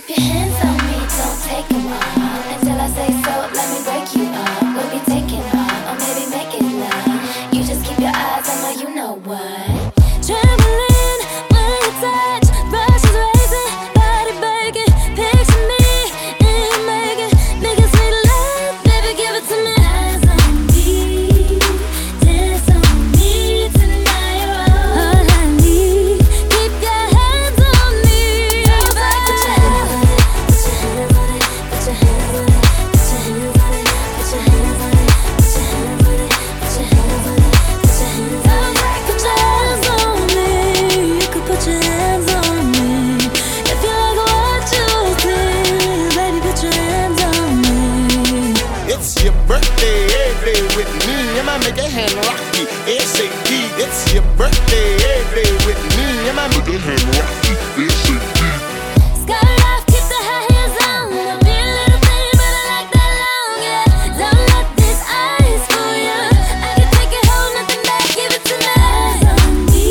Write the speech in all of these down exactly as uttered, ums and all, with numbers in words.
Keep your hands on me, don't take them off. Until I say so, let me break you up. We'll be taking off, or maybe making love. You just keep your eyes on my you know what. Trembling when you touch, brushes racing, body breaking. Picture me and you making niggas sweet love, baby give it to me. Eyes on me, dance on me tonight. All I need, keep your hands on me. Put your hands on it, put your hands on it, put your hands on it, put your hands on it, put your hands on it, put your hands on it, put your hands on it, put your hands on it. Put your hands on me, you can put your hands on me. If you like what you see, baby, put your hands on me. It's your birthday, every day with me. I'ma make a hand rocky, S A D. It's your birthday, every day with me. I'ma make a hand rocky, S A D. Skirt off, keep the high heels on. I'll be a little thing, but I like that long, yeah. Don't let this ice fool you. I can take it home, nothing back, give it to me. Dance on me,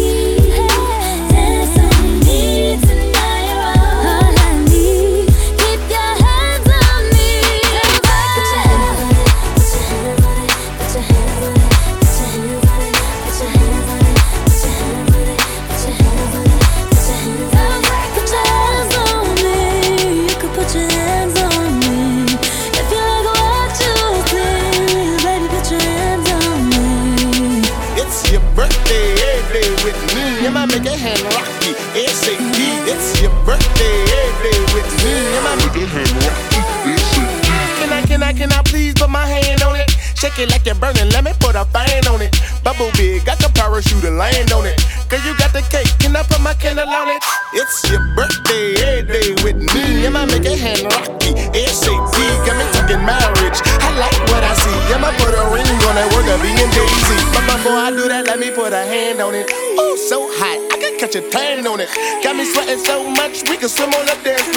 dance on me tonight. All I need, keep your hands on me. Put your hands on it, put your hands on it, put your hands on it, put your hands on it, put your hands on it, put your hands on it, put your hands on it, put your hands on it. Put your hands on me, you can put your hands on me. If you like what you see, baby, put your hands on me. It's your birthday, every day with me. I'ma make a hand rocky, S A D. It's your birthday, every day with me. I'ma make a hand rocky, S A D. Can I, can I, can I please put my hand on it? Shake it like you're burning, let me put a fan on it. Bubble big, got the parachute and land on it. Cause you got the cake, can I put my candle on it? It's your birthday, every day with me. I'ma make a hand rocky, S A D. Got me talking marriage, I like what I see. I'ma put a ring on that word of being Daisy. But before I do that, let me put a hand on it. Oh, so hot, I can catch a tan on it. Got me sweating so much, we can swim on up there and